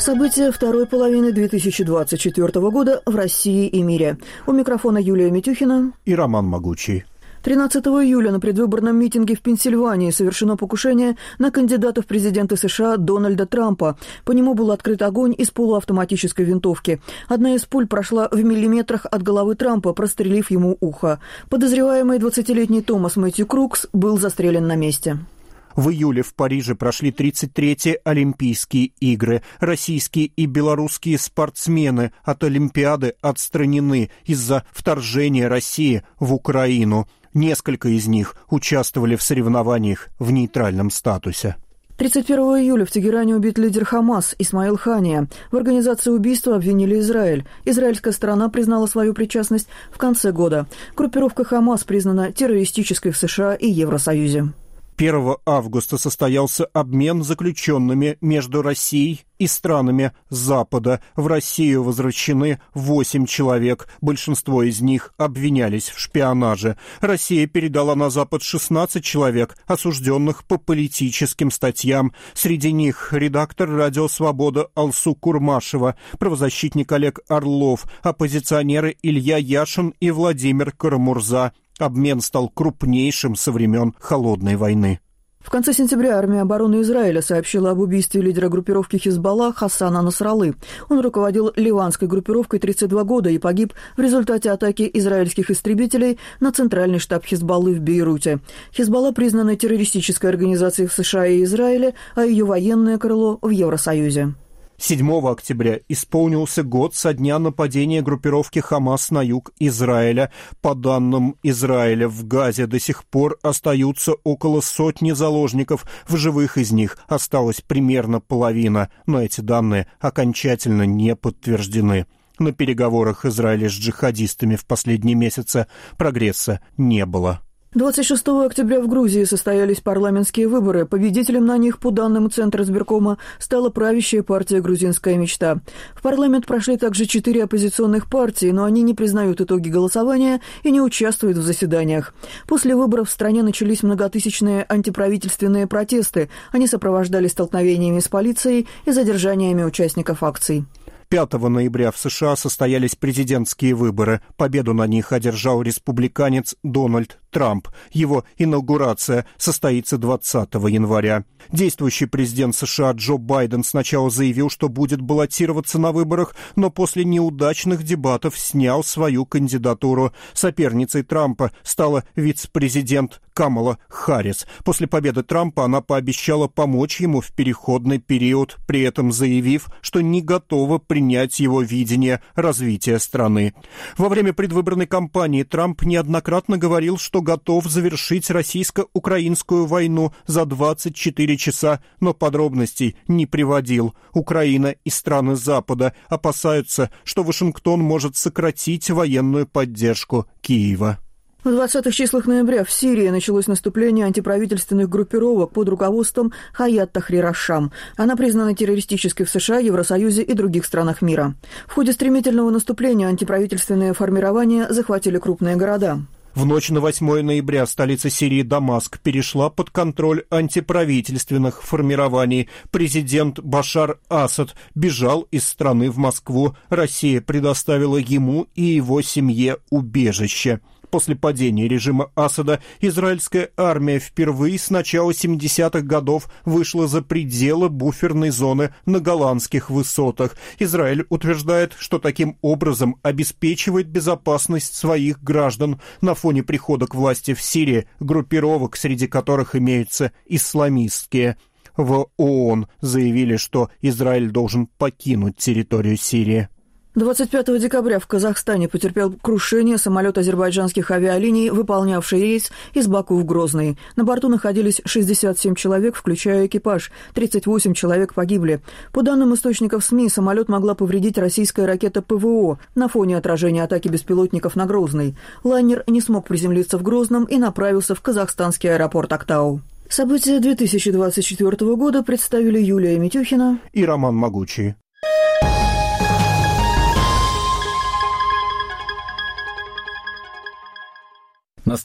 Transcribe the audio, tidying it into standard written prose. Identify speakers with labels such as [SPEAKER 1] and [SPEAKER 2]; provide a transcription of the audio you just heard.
[SPEAKER 1] События второй половины 2024 года в России и мире. У микрофона Юлия Митюхина
[SPEAKER 2] и Роман Могучий.
[SPEAKER 1] 13 июля на предвыборном митинге в Пенсильвании совершено покушение на кандидата в президенты США Дональда Трампа. По нему был открыт огонь из полуавтоматической винтовки. Одна из пуль прошла в миллиметрах от головы Трампа, прострелив ему ухо. Подозреваемый 20-летний Томас Мэтью Крукс был застрелен на месте.
[SPEAKER 2] В июле в Париже прошли 33-е Олимпийские игры. Российские и белорусские спортсмены от Олимпиады отстранены из-за вторжения России в Украину. Несколько из них участвовали в соревнованиях в нейтральном статусе.
[SPEAKER 1] 31 июля в Тегеране убит лидер Хамас Исмаил Хания. В организации убийства обвинили Израиль. Израильская сторона признала свою причастность в конце года. Группировка Хамас признана террористической в США и Евросоюзе.
[SPEAKER 2] 1 августа состоялся обмен заключенными между Россией и странами Запада. В Россию возвращены 8 человек. Большинство из них обвинялись в шпионаже. Россия передала на Запад 16 человек, осужденных по политическим статьям. Среди них редактор «Радио Свобода» Алсу Курмашева, правозащитник Олег Орлов, оппозиционеры Илья Яшин и Владимир Карамурза. Обмен стал крупнейшим со времен Холодной войны.
[SPEAKER 1] В конце сентября армия обороны Израиля сообщила об убийстве лидера группировки Хизбалла Хасана Насраллы. Он руководил ливанской группировкой 32 года и погиб в результате атаки израильских истребителей на центральный штаб Хизбаллы в Бейруте. Хизбалла признана террористической организацией в США и Израиле, а ее военное крыло в Евросоюзе.
[SPEAKER 2] 7 октября исполнился год со дня нападения группировки «Хамас» на юг Израиля. По данным Израиля, в Газе до сих пор остаются около сотни заложников. В живых из них осталась примерно половина, но эти данные окончательно не подтверждены. На переговорах Израиля с джихадистами в последние месяцы прогресса не было.
[SPEAKER 1] 26 октября в Грузии состоялись парламентские выборы. Победителем на них, по данным Центра избиркома, стала правящая партия «Грузинская мечта». В парламент прошли также 4 оппозиционных партии, но они не признают итоги голосования и не участвуют в заседаниях. После выборов в стране начались многотысячные антиправительственные протесты. Они сопровождались столкновениями с полицией и задержаниями участников акций.
[SPEAKER 2] 5 ноября в США состоялись президентские выборы. Победу на них одержал республиканец Дональд Трамп. Его инаугурация состоится 20 января. Действующий президент США Джо Байден сначала заявил, что будет баллотироваться на выборах, но после неудачных дебатов снял свою кандидатуру. Соперницей Трампа стала вице-президент Камала Харрис. После победы Трампа она пообещала помочь ему в переходный период, при этом заявив, что не готова принять его видение развития страны. Во время предвыборной кампании Трамп неоднократно говорил, что готов завершить российско-украинскую войну за 24 часа, но подробностей не приводил. Украина и страны Запада опасаются, что Вашингтон может сократить военную поддержку Киева.
[SPEAKER 1] В 20-х числах ноября в Сирии началось наступление антиправительственных группировок под руководством Хаят Тахрир аш-Шам. Она признана террористической в США, Евросоюзе и других странах мира. В ходе стремительного наступления антиправительственные формирования захватили крупные города.
[SPEAKER 2] В ночь на 8 ноября столица Сирии Дамаск перешла под контроль антиправительственных формирований. Президент Башар Асад бежал из страны в Москву. Россия предоставила ему и его семье убежище. После падения режима Асада израильская армия впервые с начала 70-х годов вышла за пределы буферной зоны на Голландских высотах. Израиль утверждает, что таким образом обеспечивает безопасность своих граждан на фоне прихода к власти в Сирии группировок, среди которых имеются исламистские. В ООН заявили, что Израиль должен покинуть территорию Сирии.
[SPEAKER 1] 25 декабря в Казахстане потерпел крушение самолет азербайджанских авиалиний, выполнявший рейс из Баку в Грозный. На борту находились 67 человек, включая экипаж. 38 человек погибли. По данным источников СМИ, самолет могла повредить российская ракета ПВО на фоне отражения атаки беспилотников на Грозный. Лайнер не смог приземлиться в Грозном и направился в казахстанский аэропорт Актау. События 2024 года представили Юлия Митюхина
[SPEAKER 2] и Роман Могучий.